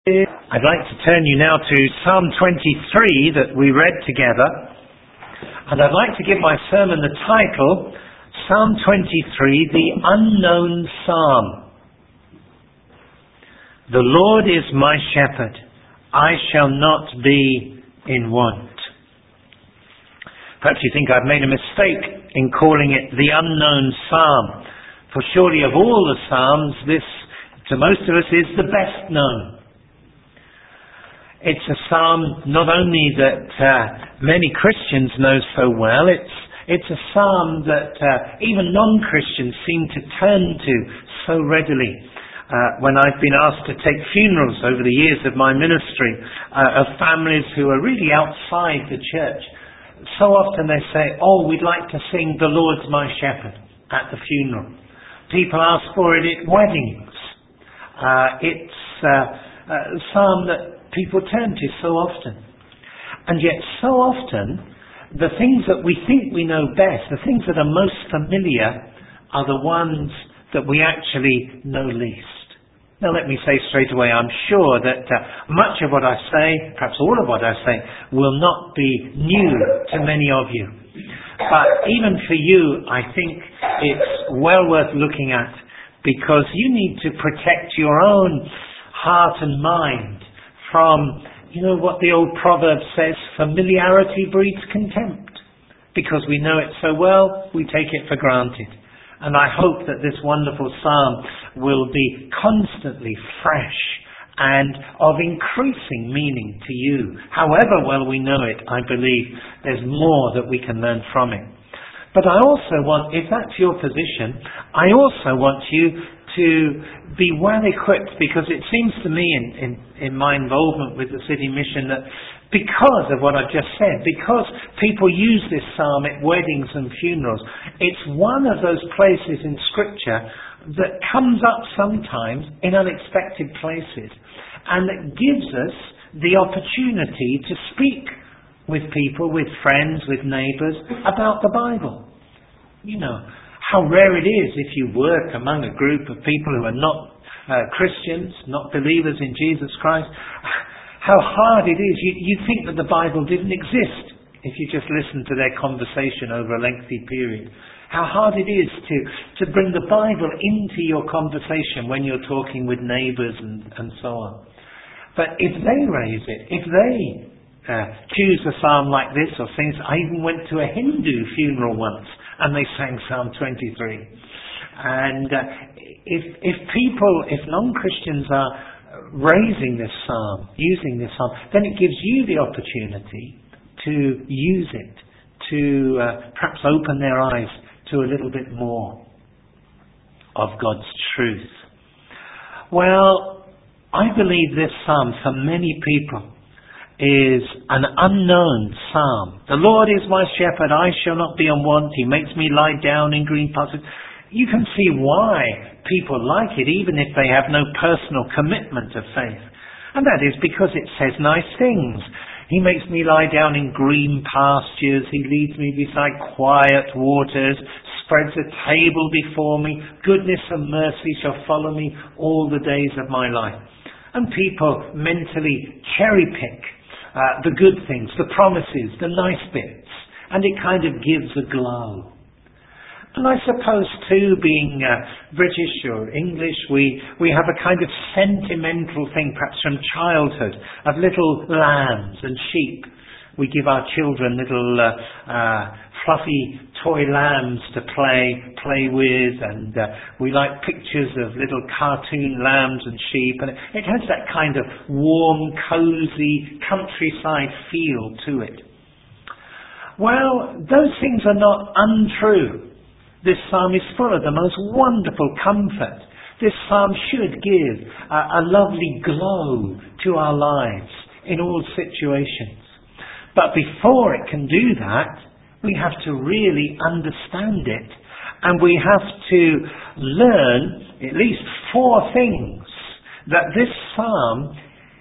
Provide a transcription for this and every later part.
I'd like to turn you now to Psalm 23 that we read together, and I'd like to give my sermon the title, Psalm 23, the Unknown Psalm. The Lord is my shepherd, I shall not be in want. Perhaps you think I've made a mistake in calling it the Unknown Psalm, for surely of all the Psalms, this, to most of us, is the best known. It's a psalm not only that many Christians know so well, it's a psalm that even non-Christians seem to turn to so readily. When I've been asked to take funerals over the years of my ministry of families who are really outside the church, so often they say, "Oh, we'd like to sing 'The Lord's My Shepherd' at the funeral." People ask for it at weddings. It's a psalm that people turn to so often. And yet so often, the things that we think we know best, the things that are most familiar, are the ones that we actually know least. Now let me say straight away, I'm sure that much of what I say, perhaps all of what I say, will not be new to many of you. But even for you, I think it's well worth looking at, because you need to protect your own heart and mind from, what the old proverb says, familiarity breeds contempt. Because we know it so well, we take it for granted. And I hope that this wonderful psalm will be constantly fresh and of increasing meaning to you. However well we know it, I believe there's more that we can learn from it. But I also want, if that's your position, I also want you to be well equipped, because it seems to me in my involvement with the City Mission that because of what I've just said, because people use this psalm at weddings and funerals, it's one of those places in Scripture that comes up sometimes in unexpected places, and that gives us the opportunity to speak with people, with friends, with neighbours about the Bible. How rare it is if you work among a group of people who are not Christians, not believers in Jesus Christ. How hard it is. You think that the Bible didn't exist if you just listen to their conversation over a lengthy period. How hard it is to bring the Bible into your conversation when you're talking with neighbours and so on. But if they raise it, if they choose a psalm like this or things, I even went to a Hindu funeral once and they sang Psalm 23. And if non-Christians are raising this psalm, using this psalm, then it gives you the opportunity to use it, to perhaps open their eyes to a little bit more of God's truth. Well, I believe this psalm for many people is an unknown psalm. The Lord is my shepherd, I shall not be in want. He makes me lie down in green pastures. You can see why people like it, even if they have no personal commitment of faith. And that is because it says nice things. He makes me lie down in green pastures. He leads me beside quiet waters, spreads a table before me. Goodness and mercy shall follow me all the days of my life. And people mentally cherry pick the good things, the promises, the nice bits, and it kind of gives a glow. And I suppose too, being British or English, we have a kind of sentimental thing, perhaps from childhood, of little lambs and sheep. We give our children little fluffy toy lambs to play with, and we like pictures of little cartoon lambs and sheep, and it has that kind of warm, cosy countryside feel to it. Well, those things are not untrue. This psalm is full of the most wonderful comfort. This psalm should give a lovely glow to our lives in all situations. But before it can do that, we have to really understand it, and we have to learn at least 4 things that this psalm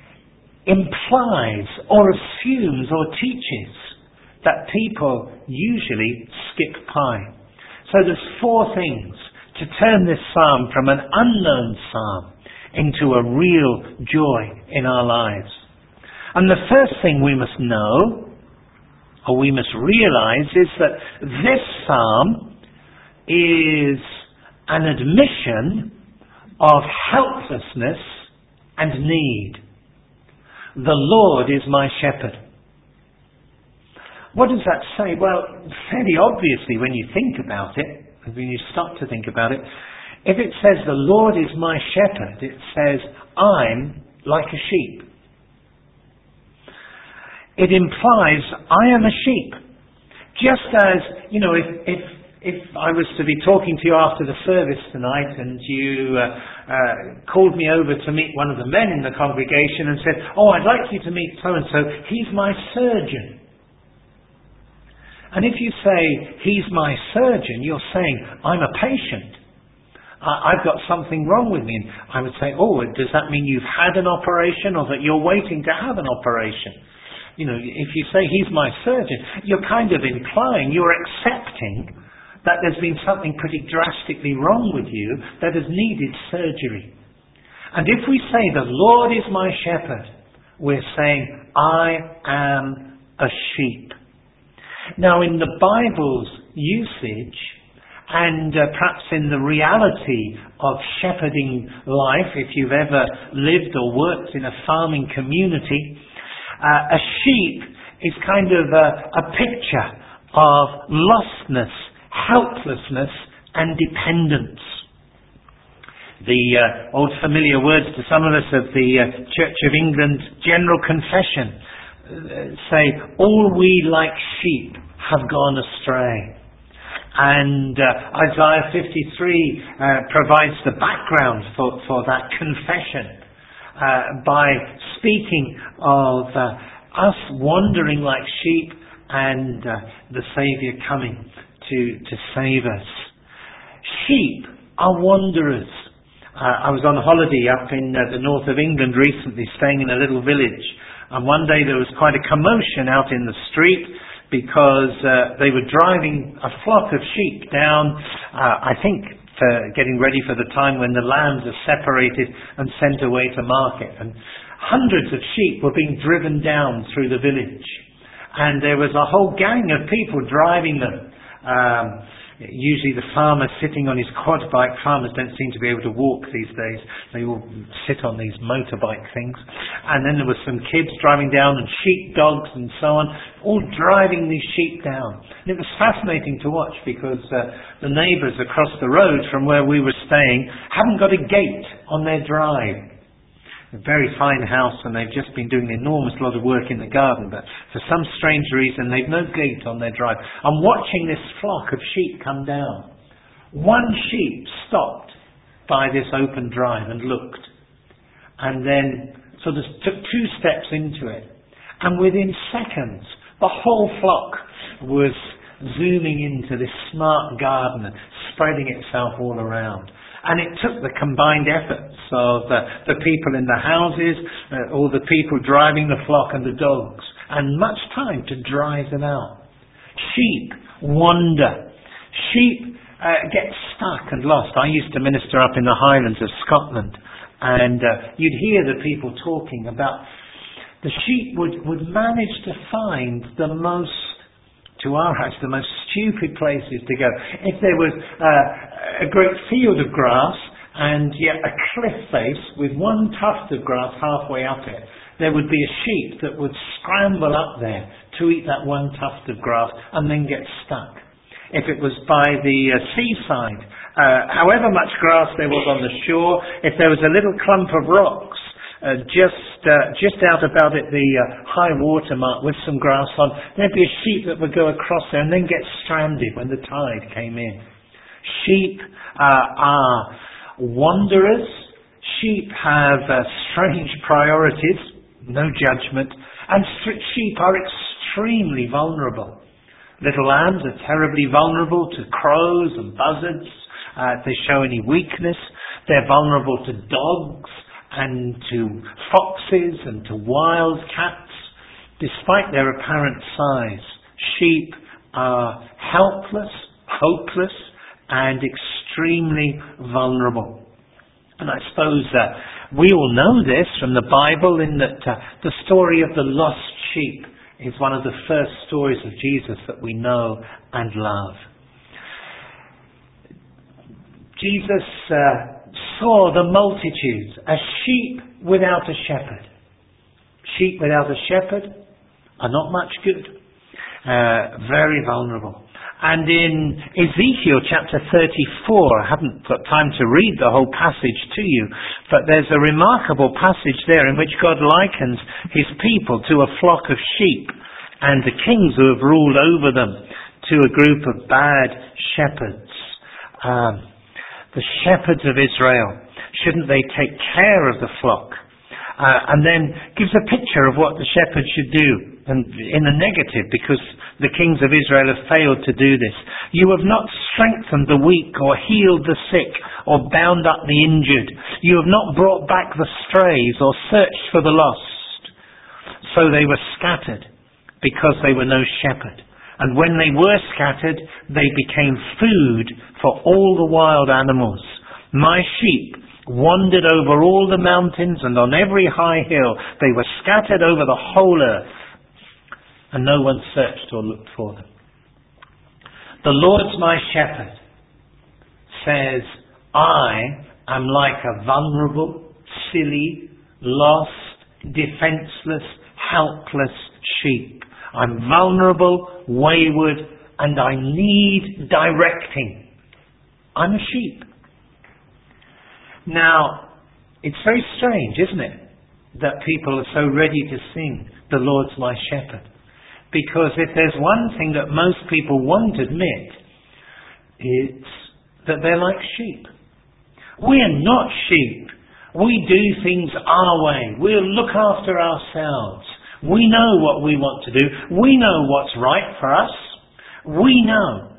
implies or assumes or teaches that people usually skip by. So there's 4 things to turn this psalm from an unknown psalm into a real joy in our lives. And the first thing we must know, or we must realize, is that this psalm is an admission of helplessness and need. The Lord is my shepherd. What does that say? Well, fairly obviously when you think about it, when you stop to think about it, if it says the Lord is my shepherd, it says I'm like a sheep. It implies I am a sheep. Just as, if I was to be talking to you after the service tonight and you called me over to meet one of the men in the congregation and said, "Oh, I'd like you to meet so-and-so, he's my surgeon." And if you say, "He's my surgeon," you're saying, "I'm a patient. I've got something wrong with me." And I would say, "Oh, does that mean you've had an operation or that you're waiting to have an operation?" If you say, "He's my surgeon," you're kind of implying, you're accepting that there's been something pretty drastically wrong with you that has needed surgery. And if we say, "The Lord is my shepherd," we're saying, I am a sheep. Now, in the Bible's usage, and perhaps in the reality of shepherding life, if you've ever lived or worked in a farming community, a sheep is kind of a picture of lostness, helplessness, and dependence. The old familiar words to some of us of the Church of England General Confession say, "All we like sheep have gone astray." And Isaiah 53 provides the background for that confession by speaking of us wandering like sheep and the Saviour coming to save us. Sheep are wanderers. I was on holiday up in the north of England recently, staying in a little village. And one day there was quite a commotion out in the street because they were driving a flock of sheep down, I think, getting ready for the time when the lambs are separated and sent away to market. And hundreds of sheep were being driven down through the village. And there was a whole gang of people driving them. Usually the farmer sitting on his quad bike. Farmers don't seem to be able to walk these days. They all sit on these motorbike things. And then there were some kids driving down and sheep dogs and so on, all driving these sheep down. And it was fascinating to watch because the neighbours across the road from where we were staying haven't got a gate on their drive. A very fine house, and they've just been doing an enormous lot of work in the garden, but for some strange reason they've no gate on their drive. I'm watching this flock of sheep come down. One sheep stopped by this open drive and looked, and then sort of took 2 steps into it, and within seconds the whole flock was zooming into this smart garden and spreading itself all around. And it took the combined efforts of the people in the houses, all the people driving the flock and the dogs, and much time to drive them out. Sheep wander. Sheep get stuck and lost. I used to minister up in the Highlands of Scotland, and you'd hear the people talking about the sheep would manage to find the most, to our eyes, the most stupid places to go. If there was a great field of grass and yet a cliff face with one tuft of grass halfway up it, there would be a sheep that would scramble up there to eat that one tuft of grass and then get stuck. If it was by the seaside, however much grass there was on the shore, if there was a little clump of rocks just out about at the high water mark with some grass on, there'd be a sheep that would go across there and then get stranded when the tide came in. Sheep are wanderers. Sheep have strange priorities, no judgment, and sheep are extremely vulnerable. Little lambs are terribly vulnerable to crows and buzzards. If they show any weakness, they're vulnerable to dogs and to foxes and to wild cats. Despite their apparent size, sheep are helpless, hopeless, and extremely vulnerable. And I suppose We all know this from the Bible, in that the story of the lost sheep is one of the first stories of Jesus that we know and love. Jesus saw the multitudes as sheep without a shepherd. Sheep without a shepherd are not much good. Very vulnerable. And in Ezekiel chapter 34, I haven't got time to read the whole passage to you, but there's a remarkable passage there in which God likens his people to a flock of sheep, and the kings who have ruled over them to a group of bad shepherds. The shepherds of Israel, shouldn't they take care of the flock? And then gives a picture of what the shepherds should do, and in the negative, because the kings of Israel have failed to do this. You have not strengthened the weak, or healed the sick, or bound up the injured. You have not brought back the strays, or searched for the lost. So they were scattered, because they were no shepherd. And when they were scattered, they became food for all the wild animals. My sheep wandered over all the mountains and on every high hill. They were scattered over the whole earth, and no one searched or looked for them. The Lord's my shepherd says, I am like a vulnerable, silly, lost, defenseless, helpless sheep. I'm vulnerable, wayward, and I need directing. I'm a sheep. Now, it's very strange, isn't it, that people are so ready to sing, the Lord's my shepherd. Because if there's one thing that most people won't admit, it's that they're like sheep. We're not sheep. We do things our way. We'll look after ourselves. We know what we want to do. We know what's right for us. We know.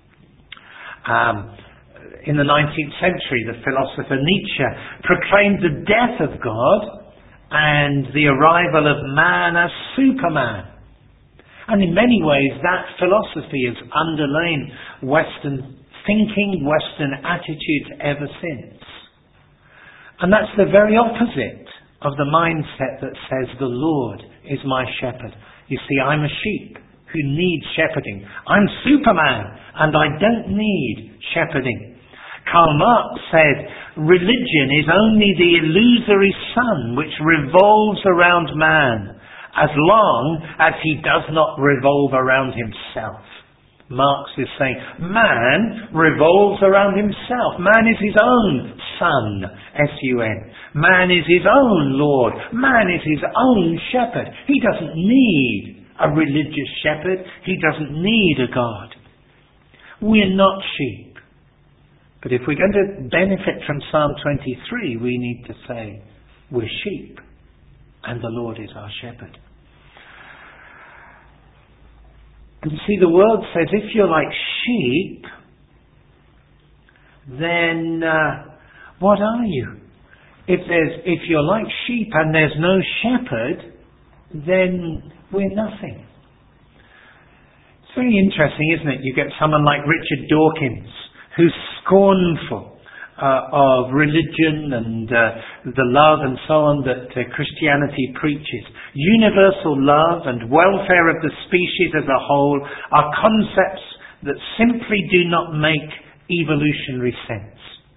In the 19th century, the philosopher Nietzsche proclaimed the death of God and the arrival of man as Superman. And in many ways, that philosophy has underlain Western thinking, Western attitudes ever since. And that's the very opposite of the mindset that says, the Lord is my shepherd. You see, I'm a sheep who needs shepherding. I'm Superman, and I don't need shepherding. Karl Marx said, religion is only the illusory sun which revolves around man, as long as he does not revolve around himself. Marx is saying, man revolves around himself. Man is his own sun, S-U-N. Man is his own Lord. Man is his own shepherd. He doesn't need a religious shepherd. He doesn't need a God. We're not sheep. But if we're going to benefit from Psalm 23, we need to say, we're sheep, and the Lord is our shepherd. And you see, the world says, if you're like sheep, then what are you? If you're like sheep and there's no shepherd, then we're nothing. It's very interesting, isn't it? You get someone like Richard Dawkins, who's scornful of religion and the love and so on that Christianity preaches. Universal love and welfare of the species as a whole are concepts that simply do not make evolutionary sense.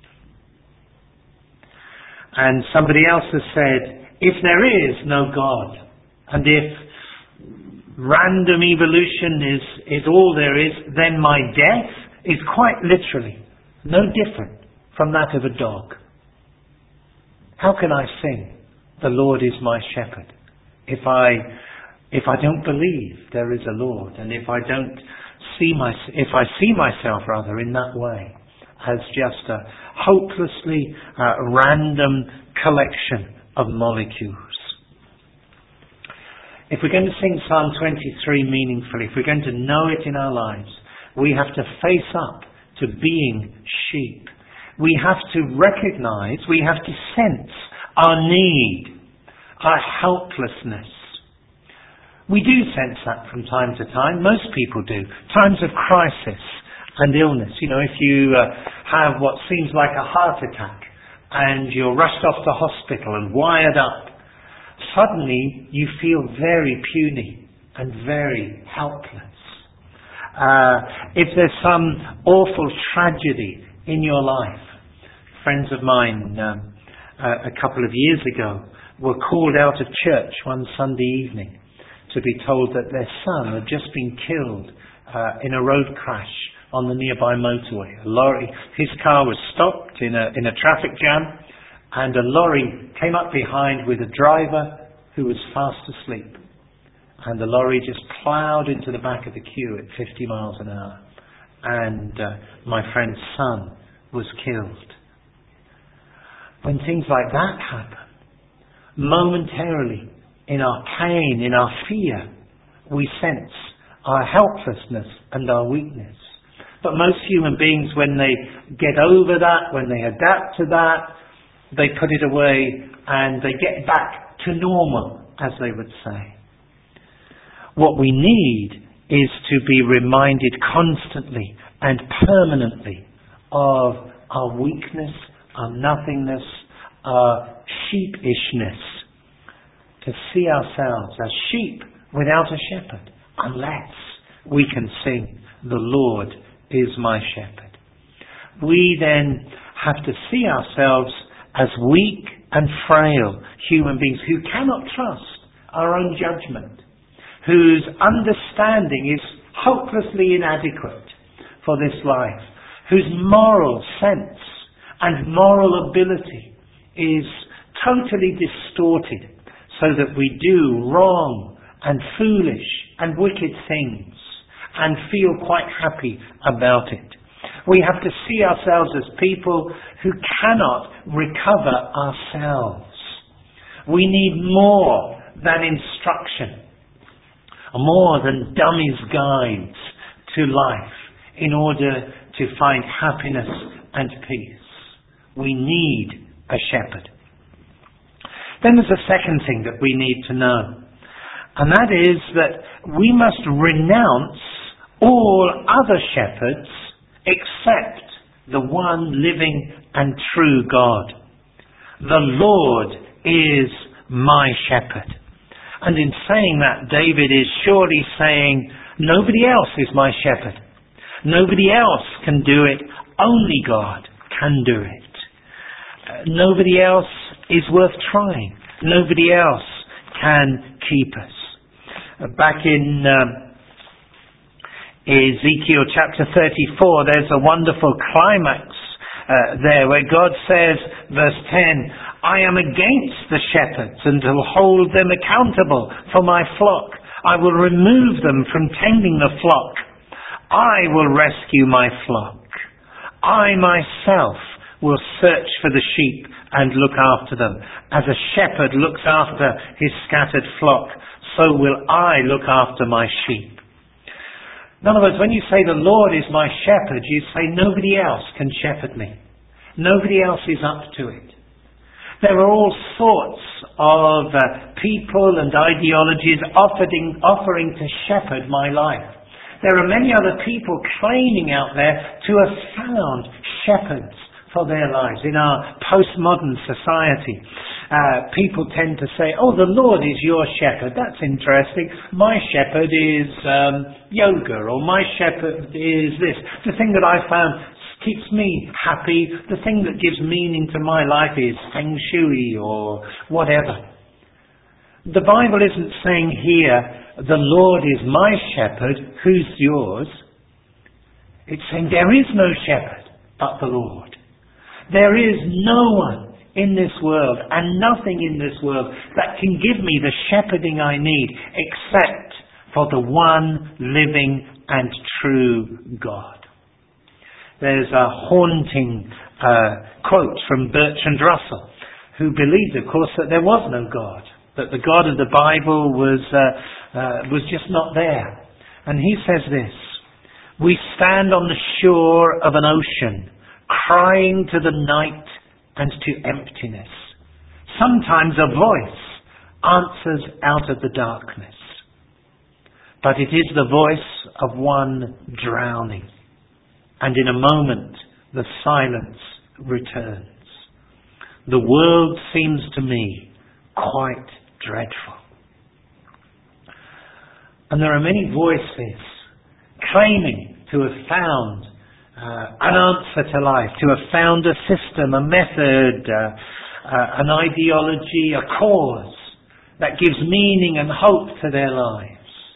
And somebody else has said, if there is no God, and if random evolution is all there is, then my death is quite literally no different from that of a dog. How can I sing, the Lord is my shepherd, if I don't believe there is a Lord, and if I see myself in that way as just a hopelessly random collection of molecules? If we're going to sing Psalm 23 meaningfully, if we're going to know it in our lives, we have to face up to being sheep. We have to recognize, we have to sense our need, our helplessness. We do sense that from time to time. Most people do. Times of crisis and illness. You know, if you have what seems like a heart attack, and you're rushed off to hospital and wired up, suddenly you feel very puny and very helpless. If there's some awful tragedy in your life, friends of mine a couple of years ago were called out of church one Sunday evening to be told that their son had just been killed in a road crash on the nearby motorway. A lorry, his car was stopped in a traffic jam, and a lorry came up behind with a driver who was fast asleep. And the lorry just ploughed into the back of the queue at 50 miles an hour. And my friend's son was killed. When things like that happen, momentarily, in our pain, in our fear, we sense our helplessness and our weakness. But most human beings, when they get over that, when they adapt to that, they put it away and they get back to normal, as they would say. What we need is to be reminded constantly and permanently of our weakness, our nothingness, our sheepishness. To see ourselves as sheep without a shepherd, unless we can sing, "The Lord is my shepherd." We then have to see ourselves as weak and frail human beings who cannot trust our own judgment, whose understanding is hopelessly inadequate for this life, whose moral sense and moral ability is totally distorted, so that we do wrong and foolish and wicked things and feel quite happy about it. We have to see ourselves as people who cannot recover ourselves. We need more than instruction, more than dummies' guides to life in order to find happiness and peace. We need a shepherd. Then there's a second thing that we need to know, and that is that we must renounce all other shepherds except the one living and true God. The Lord is my shepherd. And in saying that, David is surely saying, nobody else is my shepherd. Nobody else can do it. Only God can do it. Nobody else is worth trying. Nobody else can keep us. Back in Ezekiel chapter 34, there's a wonderful climax there where God says, verse 10, "I am against the shepherds and will hold them accountable for my flock. I will remove them from tending the flock. I will rescue my flock. I myself will search for the sheep and look after them. As a shepherd looks after his scattered flock, so will I look after my sheep." In other words, when you say the Lord is my shepherd, you say nobody else can shepherd me. Nobody else is up to it. There are all sorts of people and ideologies offering to shepherd my life. There are many other people claiming out there to have found shepherds for their lives. In our postmodern society, people tend to say, "Oh, the Lord is your shepherd. That's interesting. My shepherd is yoga, or my shepherd is this. The thing that I found keeps me happy. The thing that gives meaning to my life is feng shui or whatever." The Bible isn't saying here, "The Lord is my shepherd, who's yours?" It's saying there is no shepherd but the Lord. There is no one in this world and nothing in this world that can give me the shepherding I need except for the one living and true God. There's a haunting quote from Bertrand Russell, who believed, of course, that there was no God, that the God of the Bible was just not there. And he says this: "We stand on the shore of an ocean, crying to the night and to emptiness. Sometimes a voice answers out of the darkness, but it is the voice of one drowning, and in a moment the silence returns. The world seems to me quite dreadful. And there are many voices claiming to have found an answer to life, to have found a system, a method, an ideology, a cause that gives meaning and hope to their lives.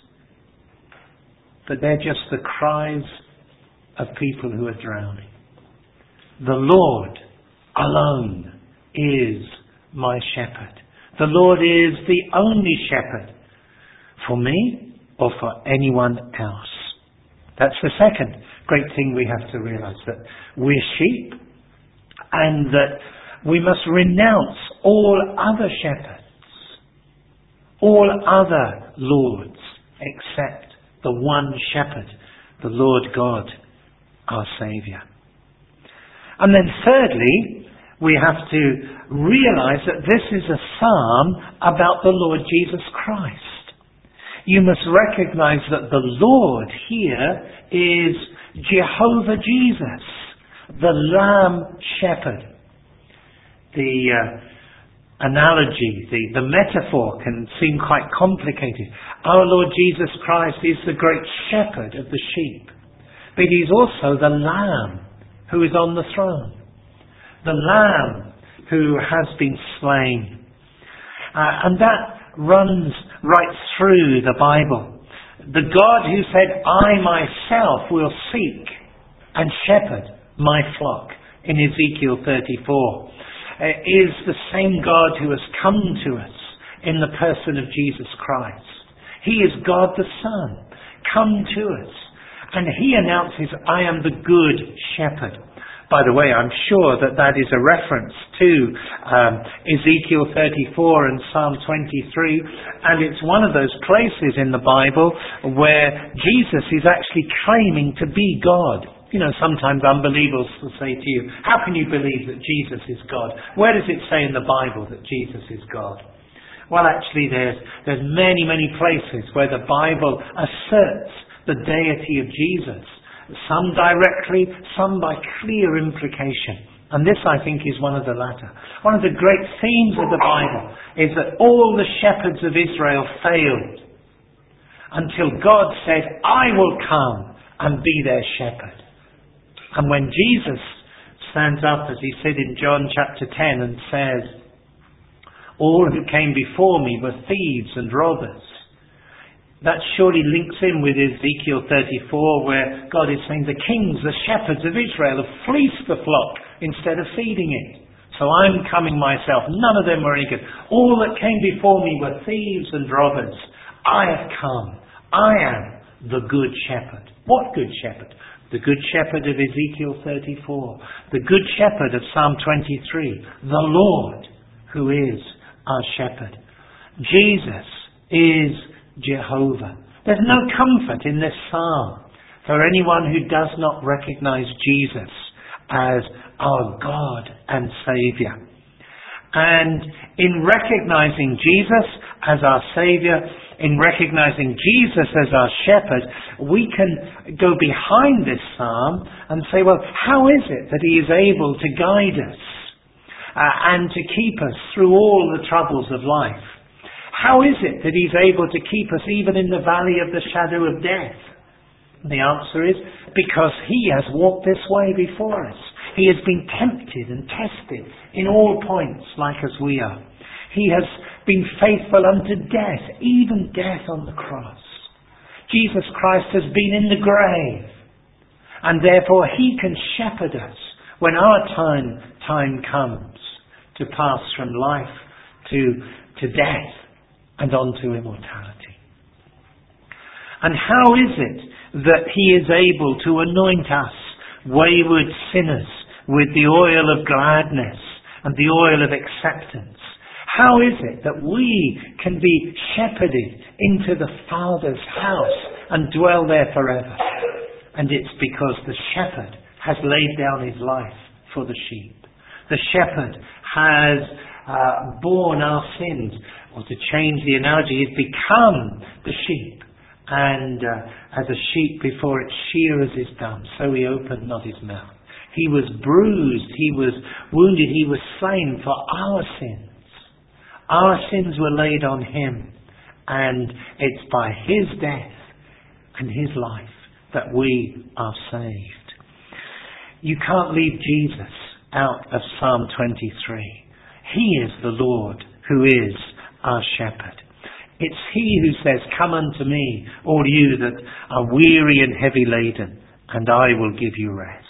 But they're just the cries of people who are drowning. The Lord alone is my shepherd. The Lord is the only shepherd for me or for anyone else. That's the second great thing we have to realize, that we're sheep and that we must renounce all other shepherds, all other lords, except the one shepherd, the Lord God, our Saviour. And then thirdly, we have to realize that this is a psalm about the Lord Jesus Christ. You must recognize that the Lord here is Jehovah Jesus, the Lamb Shepherd. The analogy, the metaphor can seem quite complicated. Our Lord Jesus Christ is the great shepherd of the sheep, but he's also the Lamb who is on the throne. The Lamb who has been slain. And that runs right through the Bible. The God who said, I myself will seek and shepherd my flock, in Ezekiel 34, is the same God who has come to us in the person of Jesus Christ. He is God the Son, come to us. And he announces, I am the good shepherd. By the way, I'm sure that is a reference to Ezekiel 34 and Psalm 23. And it's one of those places in the Bible where Jesus is actually claiming to be God. You know, sometimes unbelievers will say to you, how can you believe that Jesus is God? Where does it say in the Bible that Jesus is God? Well, actually, there's many, many places where the Bible asserts the deity of Jesus. Some directly, some by clear implication. And this, I think, is one of the latter. One of the great themes of the Bible is that all the shepherds of Israel failed until God said, I will come and be their shepherd. And when Jesus stands up, as he said in John chapter 10, and says, all who came before me were thieves and robbers, that surely links in with Ezekiel 34, where God is saying the kings, the shepherds of Israel have fleeced the flock instead of feeding it. So I'm coming myself. None of them were any good. All that came before me were thieves and robbers. I have come. I am the good shepherd. What good shepherd? The good shepherd of Ezekiel 34. The good shepherd of Psalm 23. The Lord who is our shepherd. Jesus is Jehovah. There's no comfort in this psalm for anyone who does not recognize Jesus as our God and Saviour. And in recognizing Jesus as our Saviour, in recognizing Jesus as our shepherd, we can go behind this psalm and say, well, how is it that he is able to guide us and to keep us through all the troubles of life? How is it that he's able to keep us even in the valley of the shadow of death? And the answer is because he has walked this way before us. He has been tempted and tested in all points like as we are. He has been faithful unto death, even death on the cross. Jesus Christ has been in the grave, and therefore he can shepherd us when our time comes to pass from life to death and on to immortality. And how is it that he is able to anoint us, wayward sinners, with the oil of gladness and the oil of acceptance? How is it that we can be shepherded into the Father's house and dwell there forever? And it's because the shepherd has laid down his life for the sheep. The shepherd has borne our sins. Or to change the analogy, he's become the sheep. And as a sheep before its shearers is dumb, so he opened not his mouth. He was bruised, he was wounded, he was slain for our sins. Our sins were laid on him, and it's by his death and his life that we are saved. You can't leave Jesus out of Psalm 23. He is the Lord who is our shepherd. It's he who says, "Come unto me, all you that are weary and heavy laden, and I will give you rest."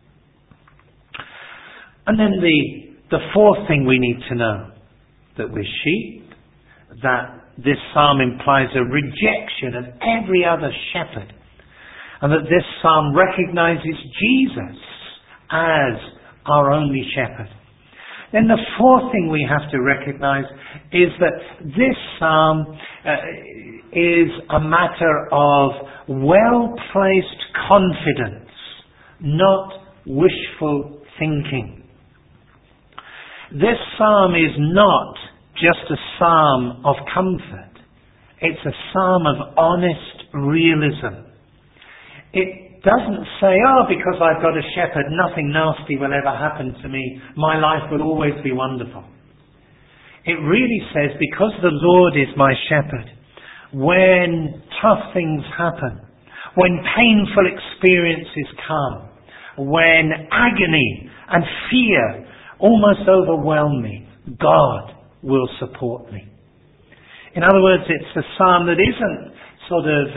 And then the fourth thing we need to know, that we're sheep, that this psalm implies a rejection of every other shepherd, and that this psalm recognizes Jesus as our only shepherd. Then the fourth thing we have to recognize is that this psalm is a matter of well-placed confidence, not wishful thinking. This psalm is not just a psalm of comfort. It's a psalm of honest realism. It doesn't say, because I've got a shepherd, nothing nasty will ever happen to me. My life will always be wonderful. It really says, because the Lord is my shepherd, when tough things happen, when painful experiences come, when agony and fear almost overwhelm me, God will support me. In other words, it's a psalm that isn't sort of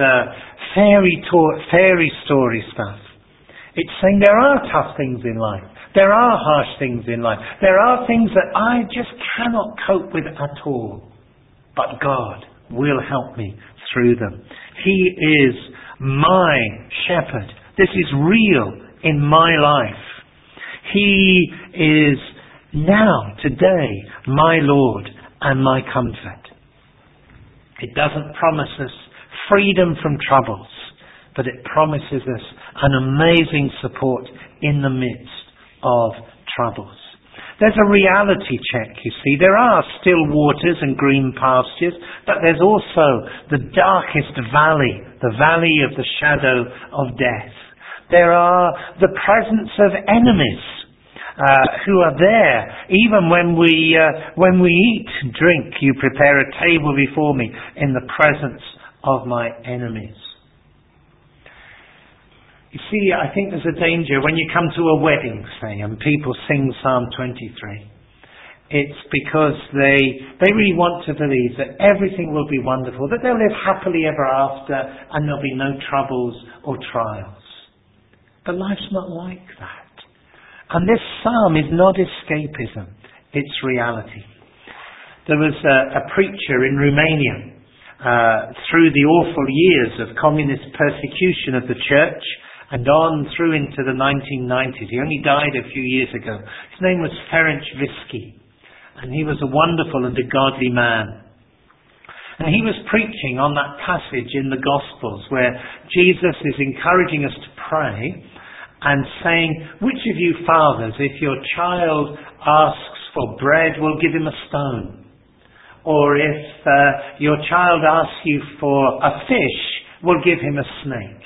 fairy story stuff. It's saying there are tough things in life. There are harsh things in life. There are things that I just cannot cope with at all. But God will help me through them. He is my shepherd. This is real in my life. He is now, today, my Lord and my comfort. It doesn't promise us freedom from troubles, but it promises us an amazing support in the midst of troubles. There's a reality check, you see. There are still waters and green pastures, but there's also the darkest valley, the valley of the shadow of death. There are the presence of enemies who are there. Even when we eat and drink, you prepare a table before me in the presence of my enemies. You see, I think there's a danger when you come to a wedding, say, and people sing Psalm 23. It's because they really want to believe that everything will be wonderful, that they'll live happily ever after, and there'll be no troubles or trials. But life's not like that. And this psalm is not escapism, it's reality. There was a preacher in Romania through the awful years of communist persecution of the church and on through into the 1990s. He only died a few years ago. His name was Ferenc Visky, and he was a wonderful and a godly man. And he was preaching on that passage in the Gospels where Jesus is encouraging us to pray and saying, which of you fathers, if your child asks for bread, will give him a stone? Or if your child asks you for a fish, will give him a snake?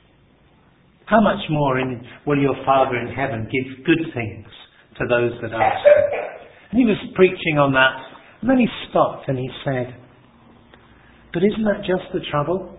How much more will your Father in heaven give good things to those that ask him? And he was preaching on that, and then he stopped and he said, but isn't that just the trouble?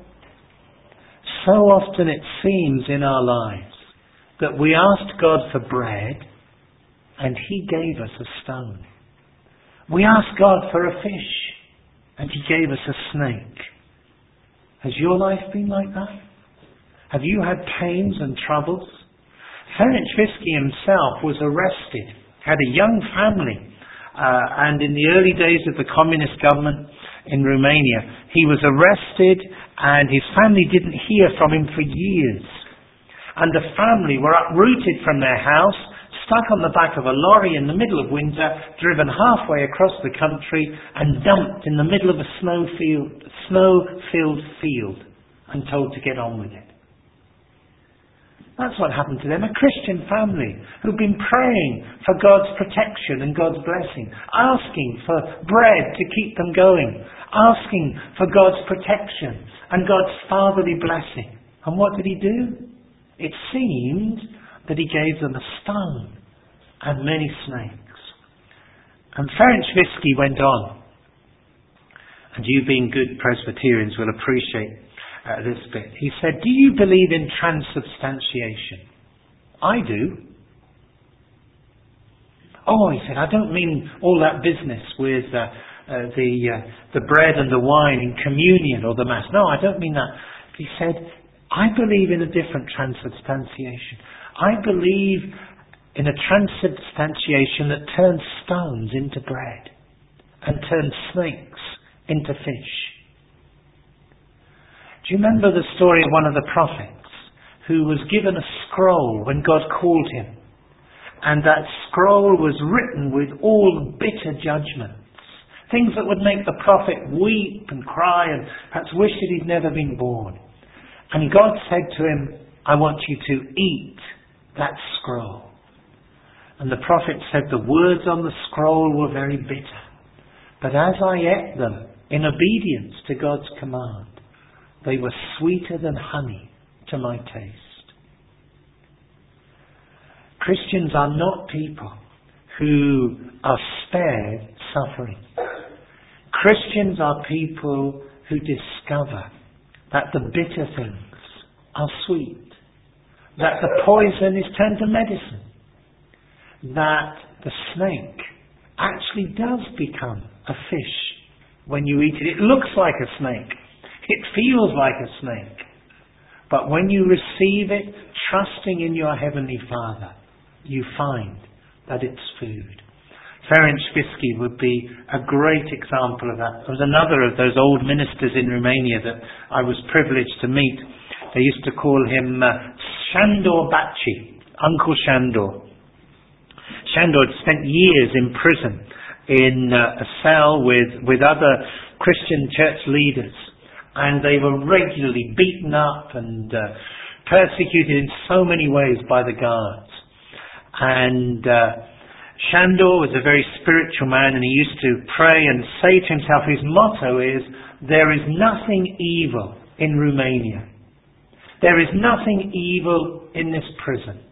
So often it seems in our lives that we asked God for bread and he gave us a stone. We asked God for a fish and he gave us a snake. Has your life been like that? Have you had pains and troubles? Ferenc Visky himself was arrested, had a young family, and in the early days of the communist government in Romania, he was arrested and his family didn't hear from him for years. And the family were uprooted from their house, stuck on the back of a lorry in the middle of winter, driven halfway across the country and dumped in the middle of a snow-filled field and told to get on with it. That's what happened to them, a Christian family who'd been praying for God's protection and God's blessing, asking for bread to keep them going, asking for God's protection and God's fatherly blessing. And what did he do? It seemed that he gave them a stone and many snakes. And Ferenc Fisky went on, and you being good Presbyterians will appreciate this bit. He said, do you believe in transubstantiation? I do. Oh, he said, I don't mean all that business with the bread and the wine in communion or the Mass. No, I don't mean that. He said, I believe in a different transubstantiation. I believe in a transubstantiation that turns stones into bread and turns snakes into fish. Do you remember the story of one of the prophets who was given a scroll when God called him? And that scroll was written with all bitter judgments. Things that would make the prophet weep and cry and perhaps wish that he'd never been born. And God said to him, I want you to eat that scroll. And the prophet said, the words on the scroll were very bitter. But as I ate them in obedience to God's command, they were sweeter than honey to my taste. Christians are not people who are spared suffering. Christians are people who discover that the bitter things are sweet, that the poison is turned to medicine, that the snake actually does become a fish when you eat it. It looks like a snake. It feels like a snake. But when you receive it, trusting in your Heavenly Father, you find that it's food. Ferenc Fisky would be a great example of that. There was another of those old ministers in Romania that I was privileged to meet. They used to call him Sandor Baci, Uncle Sandor. Sandor had spent years in prison in a cell with other Christian church leaders, and they were regularly beaten up and persecuted in so many ways by the guards. And Sandor was a very spiritual man, and he used to pray and say to himself, his motto is, there is nothing evil in Romania. There is nothing evil in this prison.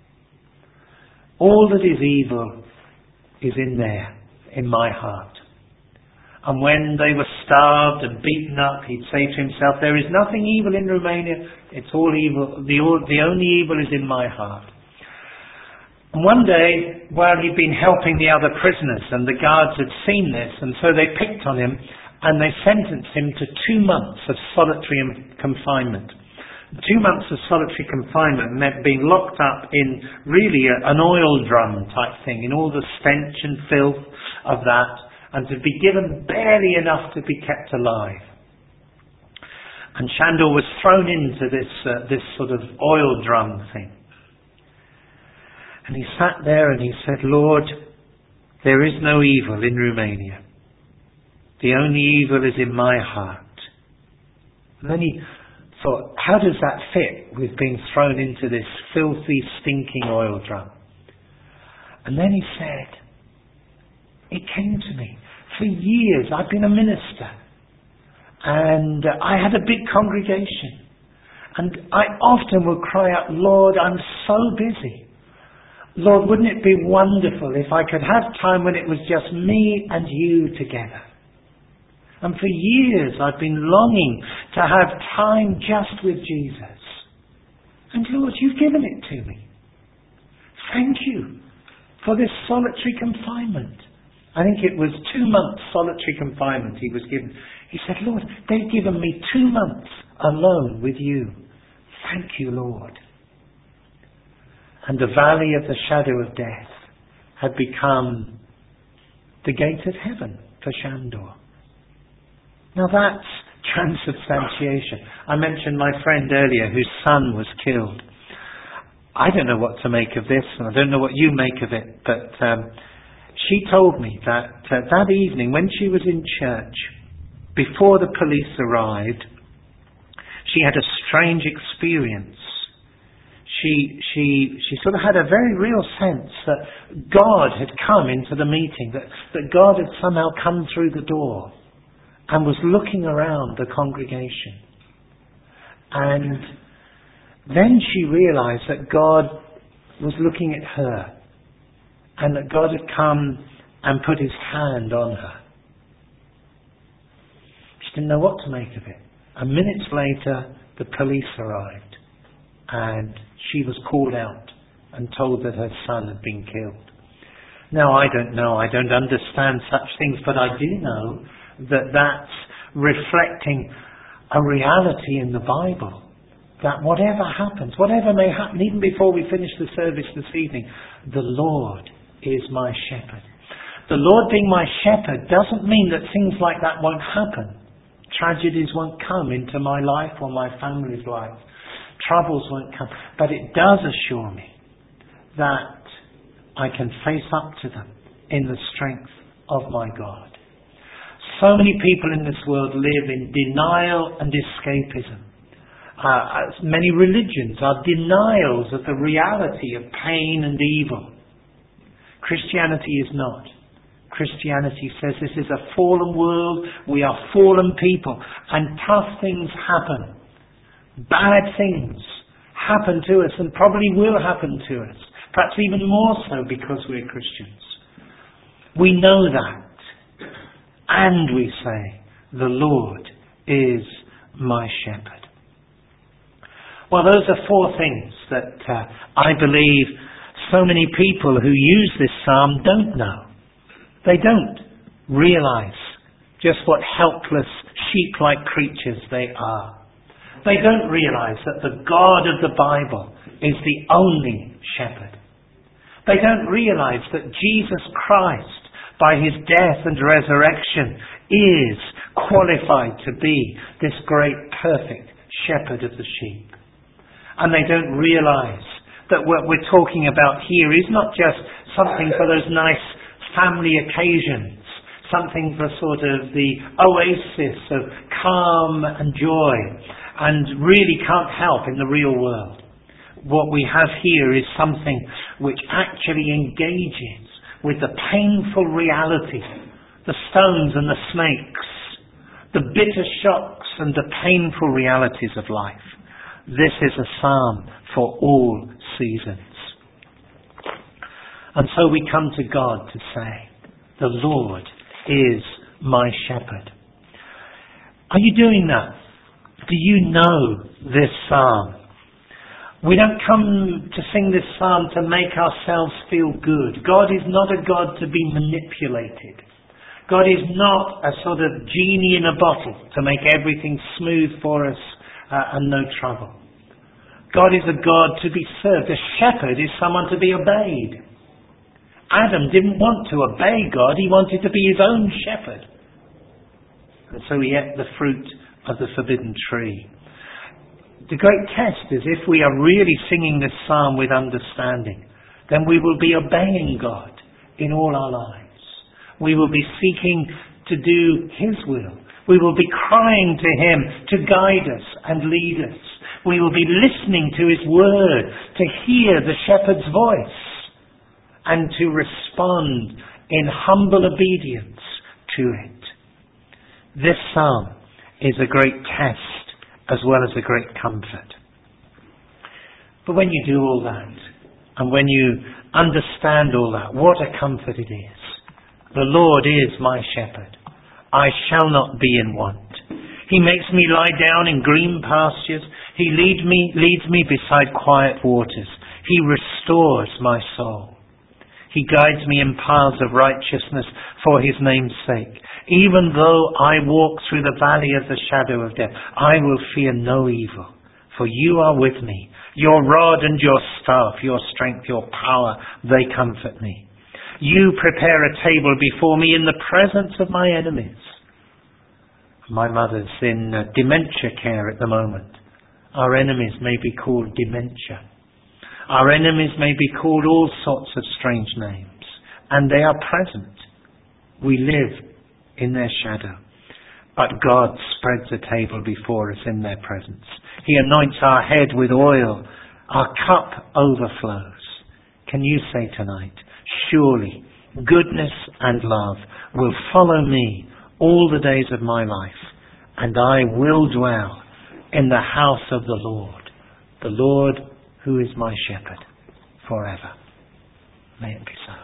All that is evil is in there, in my heart. And when they were starved and beaten up, he'd say to himself, there is nothing evil in Romania, it's all evil. The only evil is in my heart. And one day, while he'd been helping the other prisoners, and the guards had seen this, and so they picked on him, and they sentenced him to 2 months of solitary confinement. 2 months of solitary confinement meant being locked up in really an oil drum type thing, in all the stench and filth of that, and to be given barely enough to be kept alive. And Sandor was thrown into this sort of oil drum thing. And he sat there and he said, Lord, there is no evil in Romania. The only evil is in my heart. And then he thought, how does that fit with being thrown into this filthy, stinking oil drum? And then he said, it came to me. For years I've been a minister, and I had a big congregation, and I often would cry out, Lord, I'm so busy. Lord, wouldn't it be wonderful if I could have time when it was just me and you together? And for years I've been longing to have time just with Jesus. And Lord, you've given it to me. Thank you for this solitary confinement. I think it was 2 months solitary confinement he was given. He said, Lord, they've given me 2 months alone with you. Thank you, Lord. And the valley of the shadow of death had become the gate of heaven for Sandor. Now that's transubstantiation. I mentioned my friend earlier whose son was killed. I don't know what to make of this, and I don't know what you make of it, but she told me that that evening when she was in church, before the police arrived, she had a strange experience. She sort of had a very real sense that God had come into the meeting, that God had somehow come through the door and was looking around the congregation. And then she realized that God was looking at her, and that God had come and put his hand on her. She didn't know what to make of it. And minutes later, the police arrived, and she was called out and told that her son had been killed. Now, I don't know, I don't understand such things, but I do know that that's reflecting a reality in the Bible. That whatever happens, whatever may happen, even before we finish the service this evening, the Lord is my shepherd. The Lord being my shepherd doesn't mean that things like that won't happen. Tragedies won't come into my life or my family's life. Troubles won't come. But it does assure me that I can face up to them in the strength of my God. So many people in this world live in denial and escapism. Many religions are denials of the reality of pain and evil. Christianity is not. Christianity says this is a fallen world, we are fallen people, and tough things happen. Bad things happen to us and probably will happen to us. Perhaps even more so because we're Christians. We know that. And we say, the Lord is my shepherd. Well, those are four things that I believe so many people who use this psalm don't know. They don't realize just what helpless sheep-like creatures they are. They don't realize that the God of the Bible is the only shepherd. They don't realize that Jesus Christ, by his death and resurrection, is qualified to be this great perfect shepherd of the sheep. And they don't realize that what we're talking about here is not just something for those nice family occasions, something for sort of the oasis of calm and joy, and really can't help in the real world. What we have here is something which actually engages with the painful reality, the stones and the snakes, the bitter shocks and the painful realities of life. This is a psalm for all seasons. And so we come to God to say, the Lord is my shepherd. Are you doing that? Do you know this psalm? We don't come to sing this psalm to make ourselves feel good. God is not a God to be manipulated. God is not a sort of genie in a bottle to make everything smooth for us and no trouble. God is a God to be served. A shepherd is someone to be obeyed. Adam didn't want to obey God. He wanted to be his own shepherd. And so he ate the fruit of the forbidden tree. The great test is if we are really singing this psalm with understanding, then we will be obeying God in all our lives. We will be seeking to do his will. We will be crying to him to guide us and lead us. We will be listening to his word, to hear the shepherd's voice, and to respond in humble obedience to it. This psalm is a great test as well as a great comfort. But when you do all that, and when you understand all that, what a comfort it is. The Lord is my shepherd. I shall not be in want. He makes me lie down in green pastures. He leads me beside quiet waters. He restores my soul. He guides me in paths of righteousness for his name's sake. Even though I walk through the valley of the shadow of death, I will fear no evil, for you are with me. Your rod and your staff, your strength, your power, they comfort me. You prepare a table before me in the presence of my enemies. My mother's in dementia care at the moment. Our enemies may be called dementia. Our enemies may be called all sorts of strange names, and they are present. We live in their shadow. But God spreads a table before us in their presence. He anoints our head with oil. Our cup overflows. Can you say tonight, surely goodness and love will follow me all the days of my life, and I will dwell in the house of the Lord who is my shepherd. forever. May it be so.